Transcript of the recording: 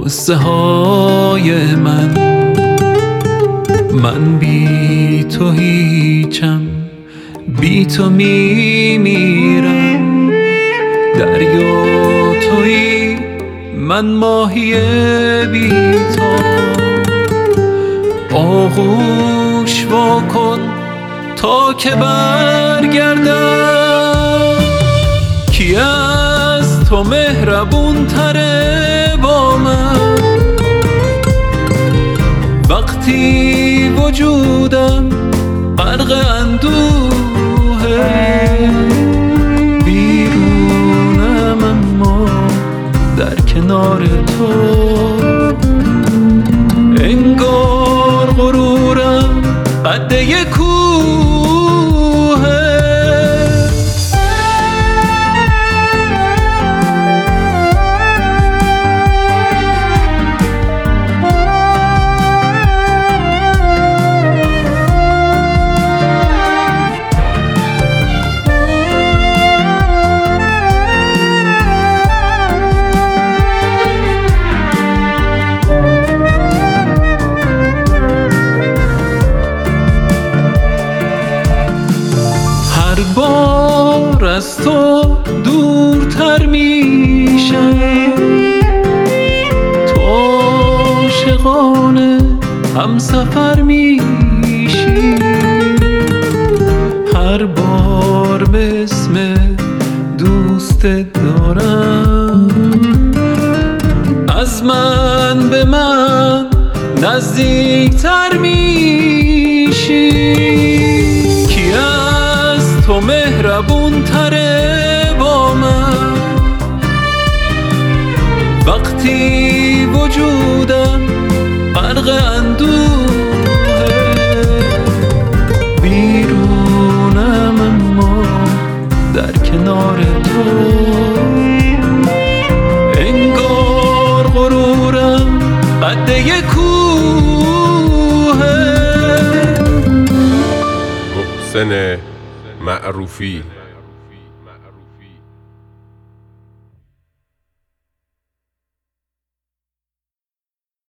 قصه های من بی تو هیچم، بی تو میمیرم. دریا تویی، من ماهی بی تو. آغوش وا کن تا که برگردم. کی از تو مهربون تره با من؟ وقتی وجودم غرق اندوهه، بیرونم اما در کنار تو. انگار غرورم قد یک کوهه. هر بار از تو دورتر میشم، تو عاشقانه همسفر میشی. هر بار به اسم دوست دارم، از من به من نزدیکتر میشی. تو مهربون تره با من، وقتی وجودم غرق اندوهه. بیرونم اما در کنار تو. انگار غرورم قد یک کوهه. محسن معروفی.